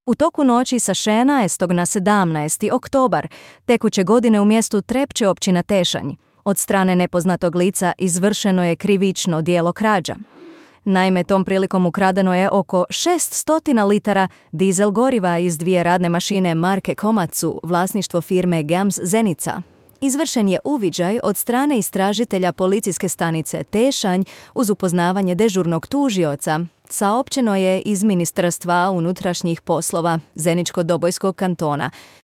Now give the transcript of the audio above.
U toku noći sa 16. na 17. oktobar tekuće godine u mjestu Trepče, općina Tešanj, od strane nepoznatog lica izvršeno je krivično djelo krađa. Naime, tom prilikom ukradeno je oko 600 litara dizel goriva iz 2 radne mašine marke Komatsu, vlasništvo firme Gams Zenica. Izvršen je uviđaj od strane istražitelja policijske stanice Tešanj uz upoznavanje dežurnog tužioca, saopćeno je iz Ministarstva unutrašnjih poslova Zeničko-Dobojskog kantona.